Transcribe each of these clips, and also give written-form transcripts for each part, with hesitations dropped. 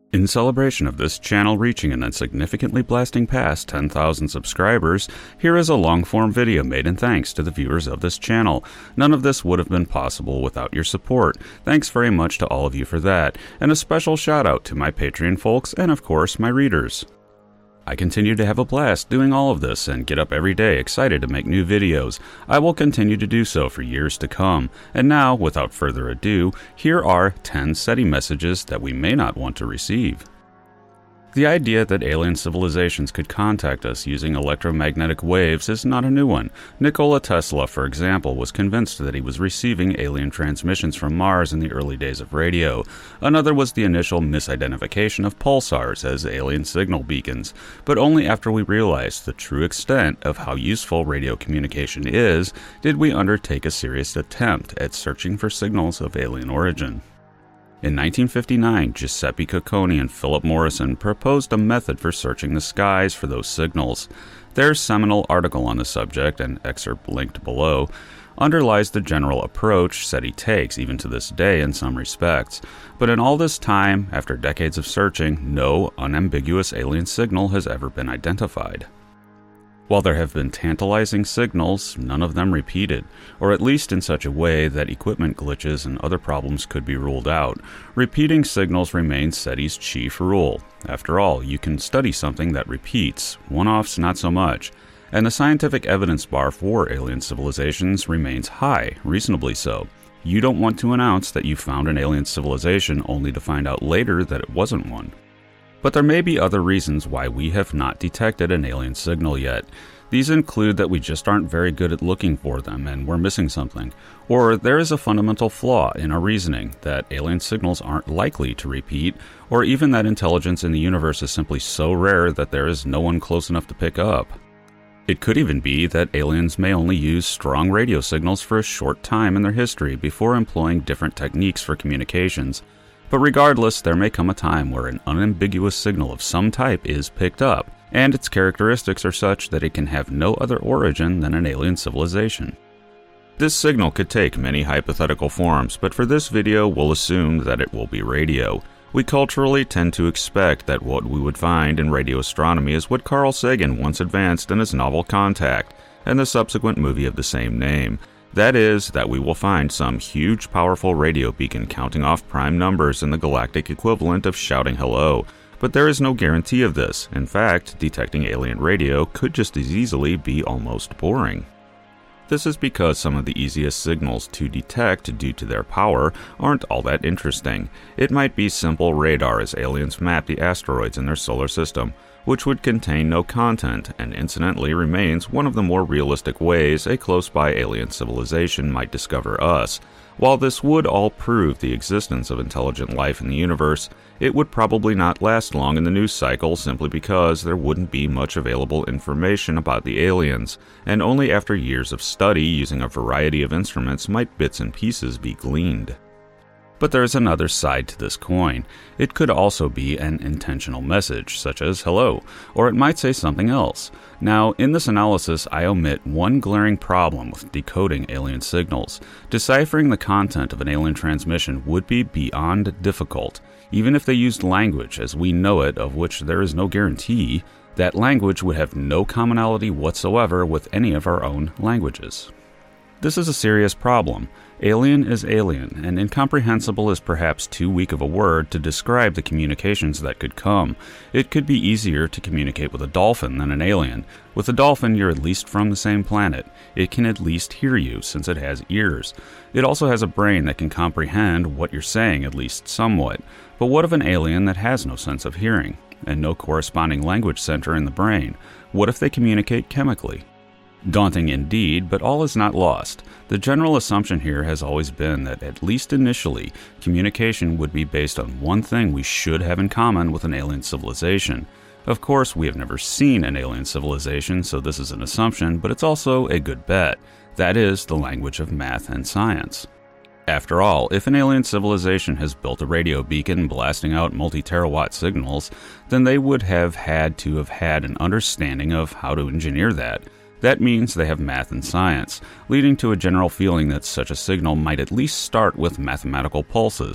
In celebration of this channel reaching and then significantly blasting past 10,000 subscribers, here is a long-form video made in thanks to the viewers of this channel. None of this would have been possible without your support. Thanks very much to all of you for that, and a special shout out to my Patreon folks and of course my readers. I continue to have a blast doing all of this and get up every day excited to make new videos. I will continue to do so for years to come. And now, without further ado, here are 10 SETI messages that we may not want to receive. The idea that alien civilizations could contact us using electromagnetic waves is not a new one. Nikola Tesla, for example, was convinced that he was receiving alien transmissions from Mars in the early days of radio. Another was the initial misidentification of pulsars as alien signal beacons, but only after we realized the true extent of how useful radio communication is, did we undertake a serious attempt at searching for signals of alien origin. In 1959, Giuseppe Cocconi and Philip Morrison proposed a method for searching the skies for those signals. Their seminal article on the subject, an excerpt linked below, underlies the general approach SETI takes even to this day in some respects. But in all this time, after decades of searching, no unambiguous alien signal has ever been identified. While there have been tantalizing signals, none of them repeated, or at least in such a way that equipment glitches and other problems could be ruled out. Repeating signals remains SETI's chief rule. After all, you can study something that repeats, one-offs not so much, and the scientific evidence bar for alien civilizations remains high, reasonably so. You don't want to announce that you found an alien civilization only to find out later that it wasn't one. But there may be other reasons why we have not detected an alien signal yet. These include that we just aren't very good at looking for them and we're missing something. Or there is a fundamental flaw in our reasoning that alien signals aren't likely to repeat, or even that intelligence in the universe is simply so rare that there is no one close enough to pick up. It could even be that aliens may only use strong radio signals for a short time in their history before employing different techniques for communications. But regardless, there may come a time where an unambiguous signal of some type is picked up, and its characteristics are such that it can have no other origin than an alien civilization. This signal could take many hypothetical forms, but for this video we'll assume that it will be radio. We culturally tend to expect that what we would find in radio astronomy is what Carl Sagan once advanced in his novel Contact, and the subsequent movie of the same name. That is, that we will find some huge powerful radio beacon counting off prime numbers in the galactic equivalent of shouting hello. But there is no guarantee of this. In fact, detecting alien radio could just as easily be almost boring. This is because some of the easiest signals to detect due to their power aren't all that interesting. It might be simple radar as aliens map the asteroids in their solar system, which would contain no content and incidentally remains one of the more realistic ways a close-by alien civilization might discover us. While this would all prove the existence of intelligent life in the universe, it would probably not last long in the news cycle simply because there wouldn't be much available information about the aliens, and only after years of study using a variety of instruments might bits and pieces be gleaned. But there is another side to this coin. It could also be an intentional message, such as hello, or it might say something else. Now, in this analysis, I omit one glaring problem with decoding alien signals. Deciphering the content of an alien transmission would be beyond difficult. Even if they used language as we know it, of which there is no guarantee, that language would have no commonality whatsoever with any of our own languages. This is a serious problem. Alien is alien, and incomprehensible is perhaps too weak of a word to describe the communications that could come. It could be easier to communicate with a dolphin than an alien. With a dolphin, you're at least from the same planet. It can at least hear you, since it has ears. It also has a brain that can comprehend what you're saying, at least somewhat. But what of an alien that has no sense of hearing, and no corresponding language center in the brain? What if they communicate chemically? Daunting indeed, but all is not lost. The general assumption here has always been that, at least initially, communication would be based on one thing we should have in common with an alien civilization. Of course, we have never seen an alien civilization, so this is an assumption, but it's also a good bet. That is, the language of math and science. After all, if an alien civilization has built a radio beacon blasting out multi-terawatt signals, then they would have had to have had an understanding of how to engineer that. That means they have math and science, leading to a general feeling that such a signal might at least start with mathematical pulses.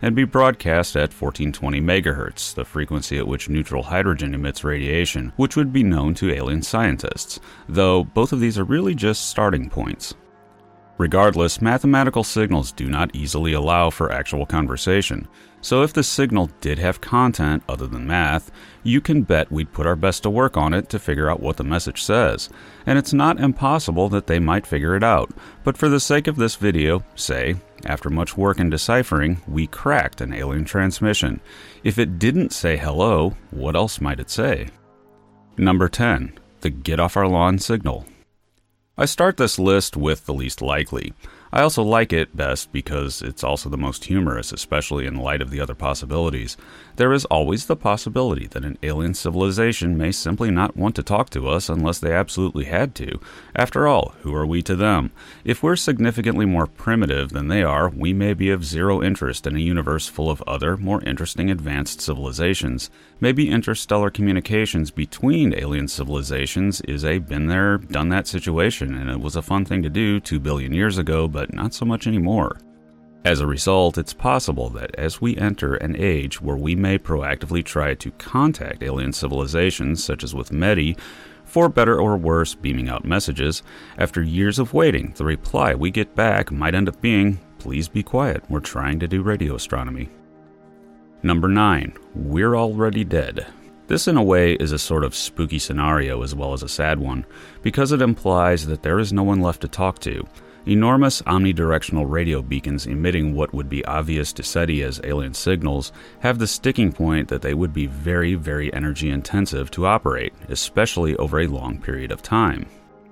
and be broadcast at 1420 MHz, the frequency at which neutral hydrogen emits radiation, which would be known to alien scientists, though both of these are really just starting points. Regardless, mathematical signals do not easily allow for actual conversation, so if the signal did have content other than math, you can bet we'd put our best to work on it to figure out what the message says. And it's not impossible that they might figure it out, but for the sake of this video, say, after much work and deciphering, we cracked an alien transmission. If it didn't say hello, what else might it say? Number 10. The get off our lawn signal. I start this list with the least likely. I also like it best because it's also the most humorous, especially in light of the other possibilities. There is always the possibility that an alien civilization may simply not want to talk to us unless they absolutely had to. After all, who are we to them? If we're significantly more primitive than they are, we may be of zero interest in a universe full of other, more interesting advanced civilizations. Maybe interstellar communications between alien civilizations is a been there, done that situation, and it was a fun thing to do 2 billion years ago, but not so much anymore. As a result, it's possible that as we enter an age where we may proactively try to contact alien civilizations, such as with METI, for better or worse beaming out messages, after years of waiting, the reply we get back might end up being, "Please be quiet, we're trying to do radio astronomy." Number 9. We're already dead. This in a way is a sort of spooky scenario as well as a sad one, because it implies that there is no one left to talk to. Enormous omnidirectional radio beacons emitting what would be obvious to SETI as alien signals have the sticking point that they would be very, very energy intensive to operate, especially over a long period of time.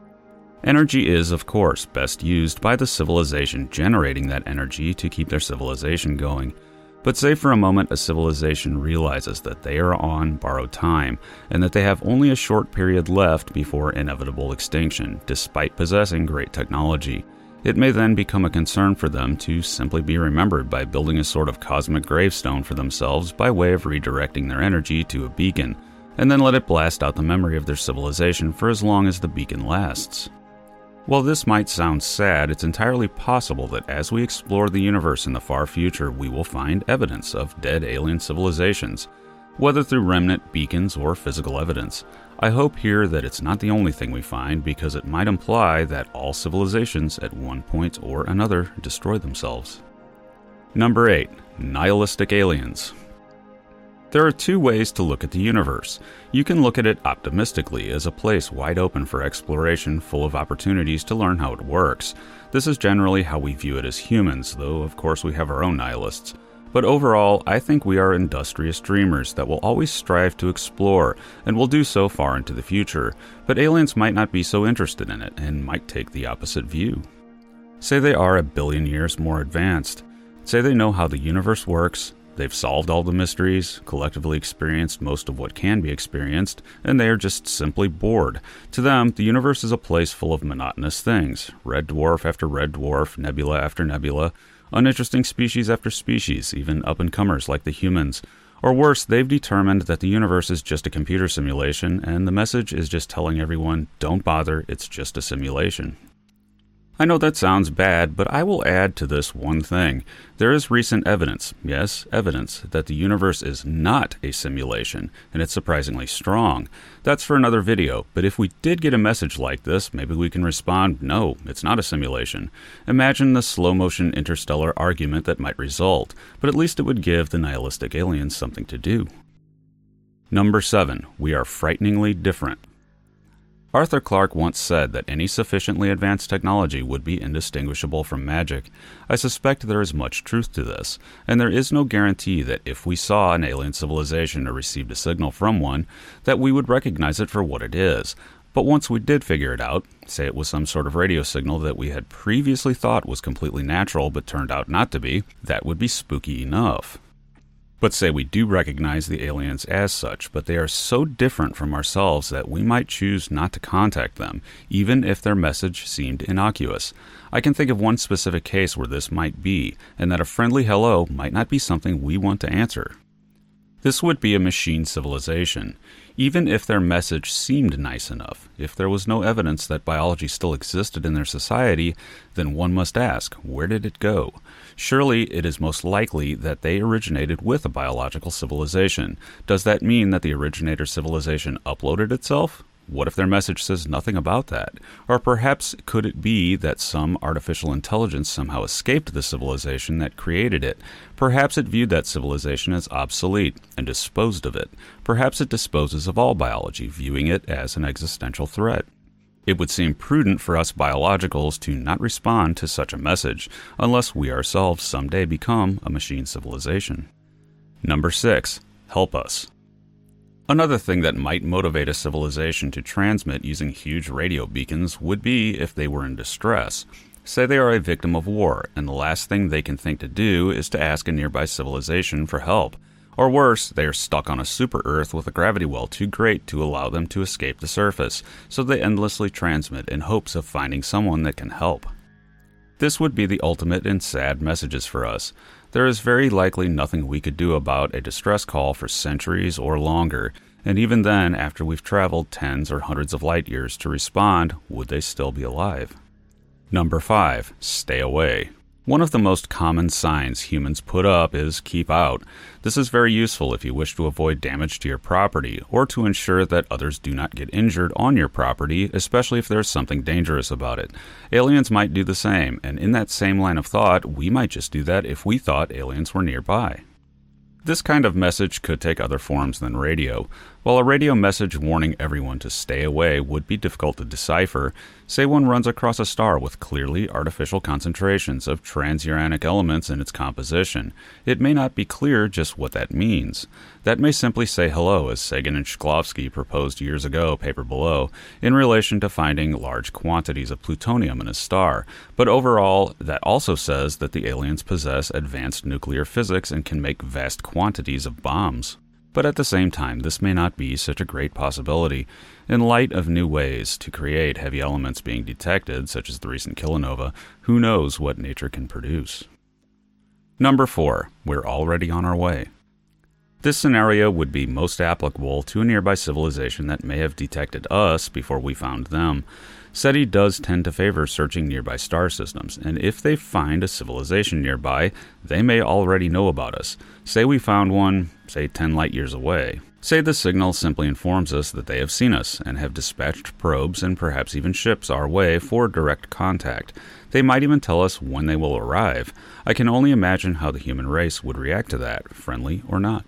Energy is, of course, best used by the civilization generating that energy to keep their civilization going. But say for a moment a civilization realizes that they are on borrowed time, and that they have only a short period left before inevitable extinction, despite possessing great technology. It may then become a concern for them to simply be remembered by building a sort of cosmic gravestone for themselves by way of redirecting their energy to a beacon, and then let it blast out the memory of their civilization for as long as the beacon lasts. While this might sound sad, it's entirely possible that as we explore the universe in the far future, we will find evidence of dead alien civilizations, whether through remnant beacons or physical evidence. I hope here that it's not the only thing we find, because it might imply that all civilizations at one point or another destroy themselves. Number 8. Nihilistic aliens. There are two ways to look at the universe. You can look at it optimistically as a place wide open for exploration, full of opportunities to learn how it works. This is generally how we view it as humans, though of course we have our own nihilists. But overall, I think we are industrious dreamers that will always strive to explore, and will do so far into the future. But aliens might not be so interested in it, and might take the opposite view. Say they are 1 billion years more advanced. Say they know how the universe works, they've solved all the mysteries, collectively experienced most of what can be experienced, and they are just simply bored. To them, the universe is a place full of monotonous things. Red dwarf after red dwarf, nebula after nebula, uninteresting species after species, even up-and-comers like the humans. Or worse, they've determined that the universe is just a computer simulation, and the message is just telling everyone, don't bother, it's just a simulation. I know that sounds bad, but I will add to this one thing. There is recent evidence, yes, evidence, that the universe is not a simulation, and it's surprisingly strong. That's for another video, but if we did get a message like this, maybe we can respond, no, it's not a simulation. Imagine the slow-motion interstellar argument that might result, but at least it would give the nihilistic aliens something to do. Number 7. We are frighteningly different. Arthur Clarke once said that any sufficiently advanced technology would be indistinguishable from magic. I suspect there is much truth to this, and there is no guarantee that if we saw an alien civilization or received a signal from one, that we would recognize it for what it is. But once we did figure it out, say it was some sort of radio signal that we had previously thought was completely natural but turned out not to be, that would be spooky enough. But say we do recognize the aliens as such, but they are so different from ourselves that we might choose not to contact them, even if their message seemed innocuous. I can think of one specific case where this might be, and that a friendly hello might not be something we want to answer. This would be a machine civilization. Even if their message seemed nice enough, if there was no evidence that biology still existed in their society, then one must ask, where did it go? Surely it is most likely that they originated with a biological civilization. Does that mean that the originator civilization uploaded itself? What if their message says nothing about that? Or perhaps could it be that some artificial intelligence somehow escaped the civilization that created it? Perhaps it viewed that civilization as obsolete and disposed of it. Perhaps it disposes of all biology, viewing it as an existential threat. It would seem prudent for us biologicals to not respond to such a message, unless we ourselves someday become a machine civilization. Number 6. Help us. Another thing that might motivate a civilization to transmit using huge radio beacons would be if they were in distress. Say they are a victim of war, and the last thing they can think to do is to ask a nearby civilization for help. Or worse, they are stuck on a super-Earth with a gravity well too great to allow them to escape the surface, so they endlessly transmit in hopes of finding someone that can help. This would be the ultimate in sad messages for us. There is very likely nothing we could do about a distress call for centuries or longer, and even then, after we've traveled tens or hundreds of light years to respond, would they still be alive? Number 5. Stay away. One of the most common signs humans put up is keep out. This is very useful if you wish to avoid damage to your property or to ensure that others do not get injured on your property, especially if there's something dangerous about it. Aliens might do the same, and in that same line of thought, we might just do that if we thought aliens were nearby. This kind of message could take other forms than radio. While a radio message warning everyone to stay away would be difficult to decipher, say one runs across a star with clearly artificial concentrations of transuranic elements in its composition. It may not be clear just what that means. That may simply say hello, as Sagan and Shklovsky proposed years ago, paper below, in relation to finding large quantities of plutonium in a star. But overall, that also says that the aliens possess advanced nuclear physics and can make vast quantities of bombs. But at the same time, this may not be such a great possibility. In light of new ways to create heavy elements being detected, such as the recent kilonova, who knows what nature can produce? Number 4. We're already on our way. This scenario would be most applicable to a nearby civilization that may have detected us before we found them. SETI does tend to favor searching nearby star systems, and if they find a civilization nearby, they may already know about us. Say we found one, say 10 light years away. Say the signal simply informs us that they have seen us and have dispatched probes and perhaps even ships our way for direct contact. They might even tell us when they will arrive. I can only imagine how the human race would react to that, friendly or not.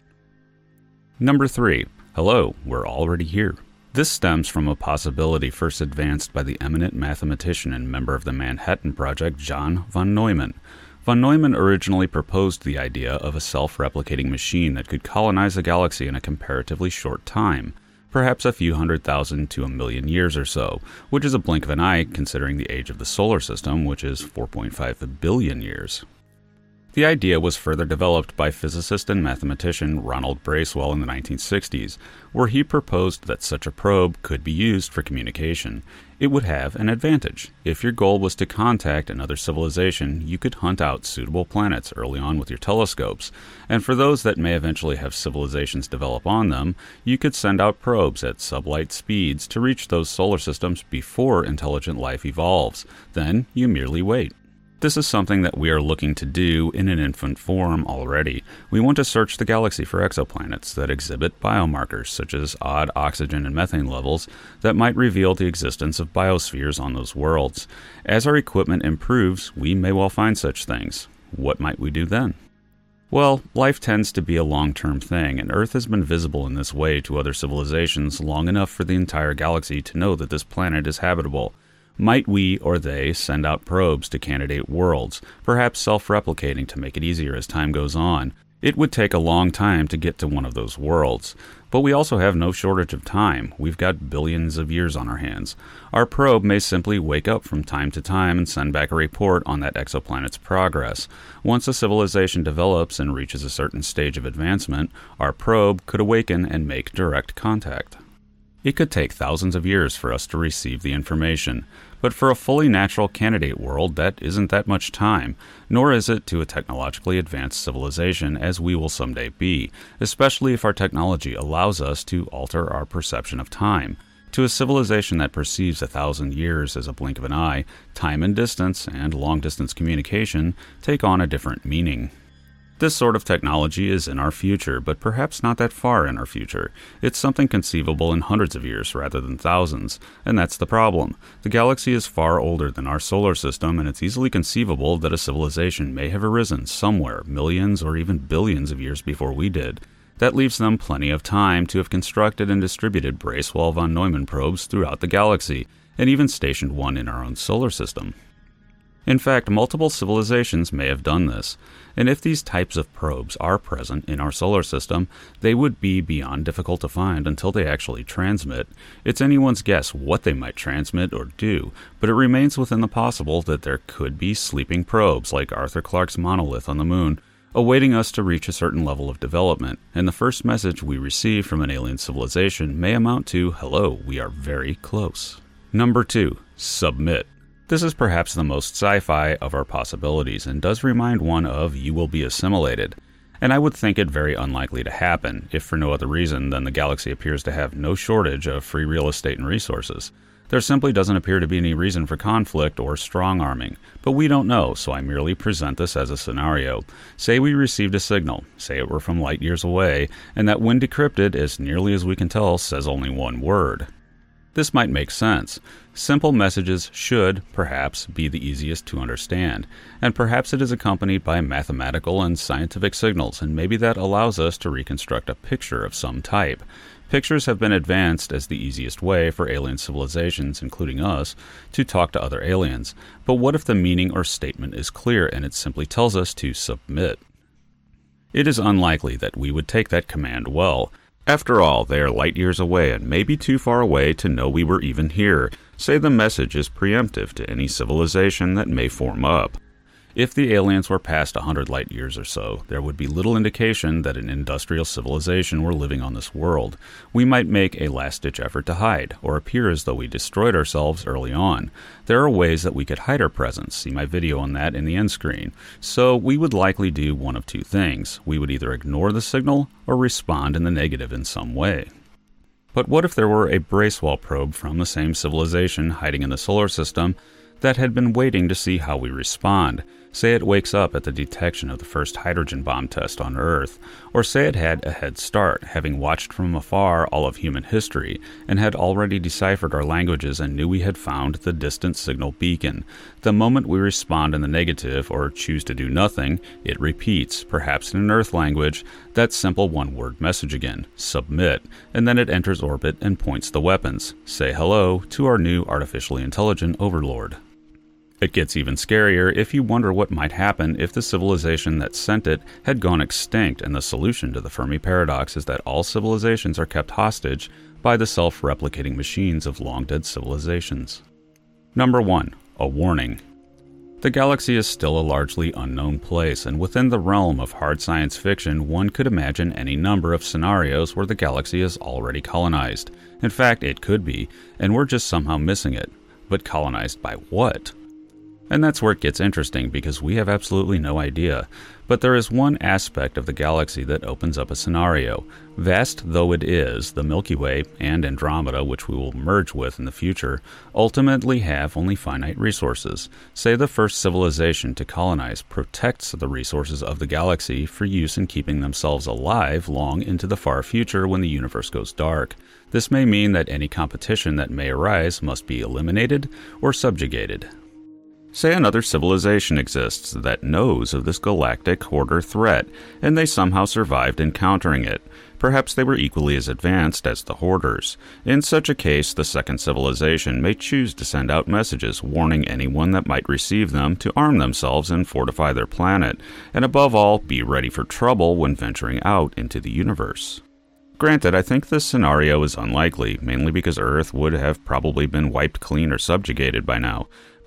Number 3. Hello, we're already here. This stems from a possibility first advanced by the eminent mathematician and member of the Manhattan Project, John von Neumann. Von Neumann originally proposed the idea of a self-replicating machine that could colonize a galaxy in a comparatively short time, perhaps a few 100,000 to 1,000,000 years or so, which is a blink of an eye considering the age of the solar system, which is 4.5 billion years. The idea was further developed by physicist and mathematician Ronald Bracewell in the 1960s, where he proposed that such a probe could be used for communication. It would have an advantage. If your goal was to contact another civilization, you could hunt out suitable planets early on with your telescopes, and for those that may eventually have civilizations develop on them, you could send out probes at sublight speeds to reach those solar systems before intelligent life evolves. Then you merely wait. This is something that we are looking to do in an infant form already. We want to search the galaxy for exoplanets that exhibit biomarkers such as odd oxygen and methane levels that might reveal the existence of biospheres on those worlds. As our equipment improves, we may well find such things. What might we do then? Well, life tends to be a long-term thing, and Earth has been visible in this way to other civilizations long enough for the entire galaxy to know that this planet is habitable. Might we or they send out probes to candidate worlds, perhaps self-replicating to make it easier as time goes on? It would take a long time to get to one of those worlds. But we also have no shortage of time. We've got billions of years on our hands. Our probe may simply wake up from time to time and send back a report on that exoplanet's progress. Once a civilization develops and reaches a certain stage of advancement, our probe could awaken and make direct contact. It could take thousands of years for us to receive the information, but for a fully natural candidate world, that isn't that much time, nor is it to a technologically advanced civilization as we will someday be, especially if our technology allows us to alter our perception of time. To a civilization that perceives 1,000 years as a blink of an eye, time and distance and long-distance communication take on a different meaning. This sort of technology is in our future, but perhaps not that far in our future. It's something conceivable in hundreds of years rather than thousands, and that's the problem. The galaxy is far older than our solar system, and it's easily conceivable that a civilization may have arisen somewhere millions or even billions of years before we did. That leaves them plenty of time to have constructed and distributed Bracewell von Neumann probes throughout the galaxy, and even stationed one in our own solar system. In fact, multiple civilizations may have done this, and if these types of probes are present in our solar system, they would be beyond difficult to find until they actually transmit. It's anyone's guess what they might transmit or do, but it remains within the possible that there could be sleeping probes like Arthur Clarke's monolith on the moon, awaiting us to reach a certain level of development, and the first message we receive from an alien civilization may amount to, "Hello, we are very close." Number 2. Submit. This is perhaps the most sci-fi of our possibilities and does remind one of "you will be assimilated." And I would think it very unlikely to happen, if for no other reason than the galaxy appears to have no shortage of free real estate and resources. There simply doesn't appear to be any reason for conflict or strong-arming, but we don't know, so I merely present this as a scenario. Say we received a signal, say it were from light years away, and that when decrypted, as nearly as we can tell, says only one word. This might make sense. Simple messages should, perhaps, be the easiest to understand, and perhaps it is accompanied by mathematical and scientific signals, and maybe that allows us to reconstruct a picture of some type. Pictures have been advanced as the easiest way for alien civilizations, including us, to talk to other aliens. But what if the meaning or statement is clear and it simply tells us to submit? It is unlikely that we would take that command well. After all, they are light years away and maybe too far away to know we were even here. Say the message is preemptive to any civilization that may form up. If the aliens were past 100 light years or so, there would be little indication that an industrial civilization were living on this world. We might make a last-ditch effort to hide, or appear as though we destroyed ourselves early on. There are ways that we could hide our presence. See my video on that in the end screen. So we would likely do one of two things. We would either ignore the signal or respond in the negative in some way. But what if there were a Bracewell probe from the same civilization hiding in the solar system that had been waiting to see how we respond? Say it wakes up at the detection of the first hydrogen bomb test on Earth, or say it had a head start, having watched from afar all of human history, and had already deciphered our languages and knew we had found the distant signal beacon. The moment we respond in the negative, or choose to do nothing, it repeats, perhaps in an Earth language, that simple one-word message again, submit, and then it enters orbit and points the weapons, say hello, to our new artificially intelligent overlord. It gets even scarier if you wonder what might happen if the civilization that sent it had gone extinct, and the solution to the Fermi paradox is that all civilizations are kept hostage by the self-replicating machines of long-dead civilizations. Number 1. A warning. The galaxy is still a largely unknown place, and within the realm of hard science fiction, one could imagine any number of scenarios where the galaxy is already colonized. In fact, it could be, and we're just somehow missing it. But colonized by what? And that's where it gets interesting, because we have absolutely no idea. But there is one aspect of the galaxy that opens up a scenario. Vast though it is, the Milky Way and Andromeda, which we will merge with in the future, ultimately have only finite resources. Say the first civilization to colonize protects the resources of the galaxy for use in keeping themselves alive long into the far future when the universe goes dark. This may mean that any competition that may arise must be eliminated or subjugated. Say another civilization exists that knows of this galactic hoarder threat, and they somehow survived encountering it. Perhaps they were equally as advanced as the hoarders. In such a case, the second civilization may choose to send out messages warning anyone that might receive them to arm themselves and fortify their planet, and above all, be ready for trouble when venturing out into the universe. Granted, I think this scenario is unlikely, mainly because Earth would have probably been wiped clean or subjugated by now.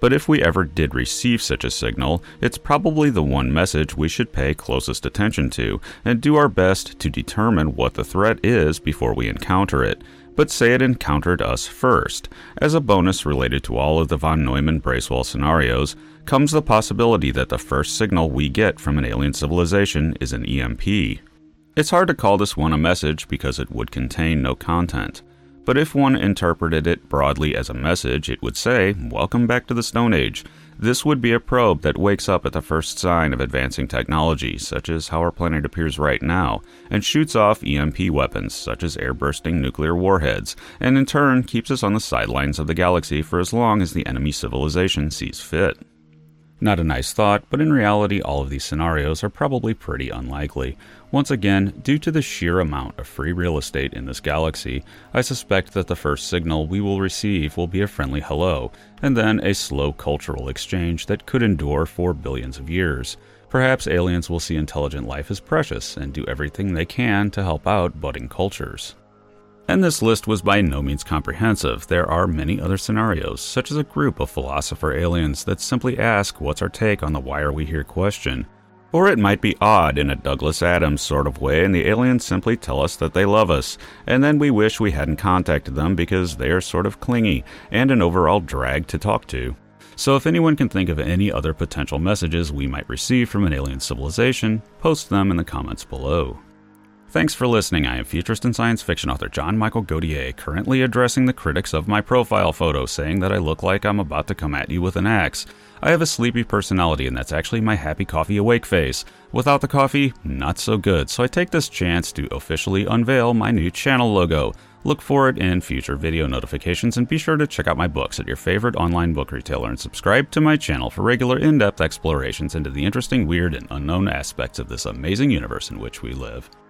But if we ever did receive such a signal, it's probably the one message we should pay closest attention to and do our best to determine what the threat is before we encounter it. But say it encountered us first. As a bonus related to all of the von Neumann-Bracewell scenarios, comes the possibility that the first signal we get from an alien civilization is an EMP. It's hard to call this one a message because it would contain no content. But if one interpreted it broadly as a message, it would say, "Welcome back to the Stone Age." This would be a probe that wakes up at the first sign of advancing technology, such as how our planet appears right now, and shoots off EMP weapons, such as air-bursting nuclear warheads, and in turn keeps us on the sidelines of the galaxy for as long as the enemy civilization sees fit. Not a nice thought, but in reality all of these scenarios are probably pretty unlikely. Once again, due to the sheer amount of free real estate in this galaxy, I suspect that the first signal we will receive will be a friendly hello, and then a slow cultural exchange that could endure for billions of years. Perhaps aliens will see intelligent life as precious and do everything they can to help out budding cultures. And this list was by no means comprehensive. There are many other scenarios, such as a group of philosopher aliens that simply ask, "What's our take on the why are we here question?" Or it might be odd in a Douglas Adams sort of way, and the aliens simply tell us that they love us, and then we wish we hadn't contacted them because they are sort of clingy and an overall drag to talk to. So if anyone can think of any other potential messages we might receive from an alien civilization, post them in the comments below. Thanks for listening. I am futurist and science fiction author John Michael Gautier, currently addressing the critics of my profile photo, saying that I look like I'm about to come at you with an axe. I have a sleepy personality, and that's actually my happy coffee awake face. Without the coffee, not so good, so I take this chance to officially unveil my new channel logo. Look for it in future video notifications, and be sure to check out my books at your favorite online book retailer and subscribe to my channel for regular in-depth explorations into the interesting, weird, and unknown aspects of this amazing universe in which we live.